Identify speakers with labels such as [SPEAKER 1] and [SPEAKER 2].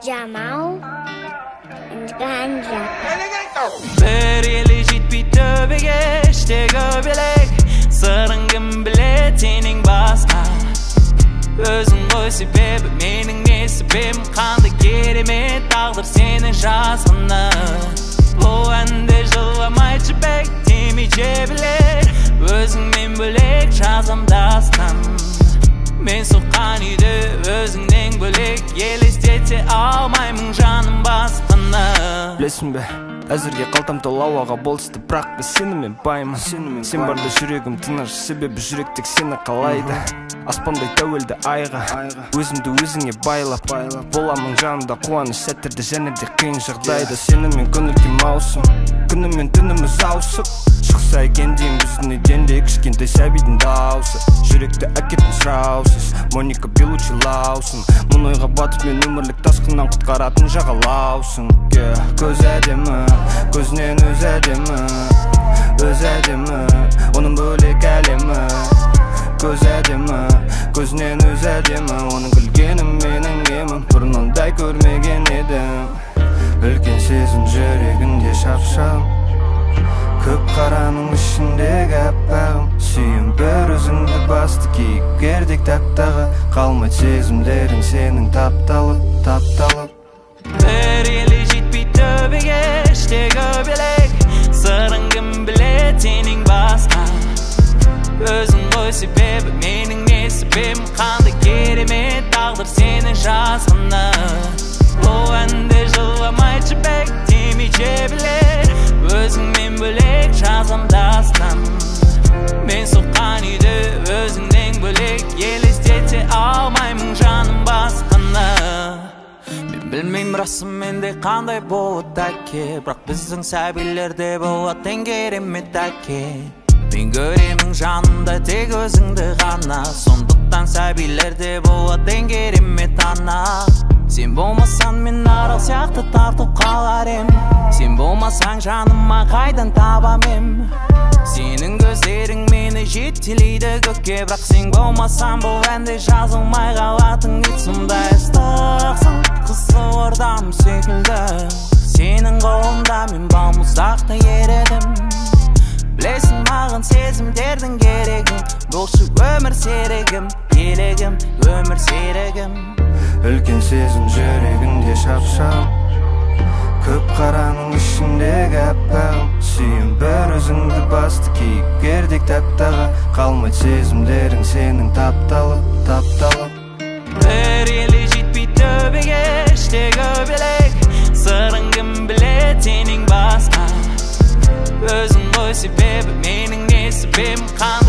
[SPEAKER 1] Jamal and Ganja.
[SPEAKER 2] Bir eli jitpi töbege işte göbelek Sırın kim bile senin baska Özün koy sebebi menin ne sebebim Kandı gerime tağdır senin şahsını Bu ende жыламай çipek temece biler Özün men bölek şahsım dastan Men soğan uydu özünden bölek Елестете алмаймын жаным басқаны
[SPEAKER 3] Білесің бе, әзірге қалтам тола ауаға болысты Бірақ біз сенімен баймын Сен барда жүрегім тыныш Себебі жүрек тек сені қалайды Аспандай тәуелді айға Өзімді өзіңе байлап Боламын жанымда қуаныш сәттерде және де қиын жағдайда Сенімен көңілге маусым Күнімен түніміз ауысып Шықса екен дейін біздің үйден де кішкентай сәбидің даусы Жүректі әкеттің сұраусыз Моника Белучи лаусың Мұн ойға батып мен өмірлік тасқыннан құтқаратын жағалаусың Көз әдемі, көзінен өз әдемі Өз әдемі, оның бөлек әлемі Көз әдемі, көзінен өз әдемі Оның күлгенім менің емім Бұрындай көрмеген едім Үлкен сезім жүрегінде шапшам Көк қараның ішіндегі әппағым Сүйім бір өзіңді басты кейіпкердек тәптағы Қалмайды сезімдерің сенің тапталып
[SPEAKER 2] Bir eli jitpi töbege işte göbelek Sırın kim bile senin baska Özün koy sebebi menin ne sebebim Kandı gerime tağdır senin şahsını Bu ende жыламай çipek temece biler Özün men bölek şahsım dastan Men soğan uydu özünden bölek Елестете алмаймын жаным басқаны Bilmeyim rasım mende qanday болады әке Бірақ біздің сәбилерде болады теңгеремет әке Мен көремін жанымда тек өзіңді ғана Сондықтан сәбилерде болады теңгеремет ана Сен болмасаң мен арал сияқты тартып қалар ем Сен болмасаң жаныма қайдан табам ем Сенің көздерің мені жетелейді көкке Бірақ сен болмасаң бұл әнде жазылмай қалатын Сондай ыстықсың қызылордам секілді Сенің қолында мен балмұздақтай ередім Білесің маған сезімдердің керегін Болшы өмір серігім, елегім, өмір серігім
[SPEAKER 3] Үлкен сезім жүрегінде шапшам Көк қараның ішіндегі әппағым Сүйім бір өзіңді басты кейіпкердек тәптағы Қалмайды сезімдерің сенің тапталып
[SPEAKER 2] Bir eli jitpi töbege işte göbelek Sırın kim bile senin baska Özün koy sebebi menin ne sebebim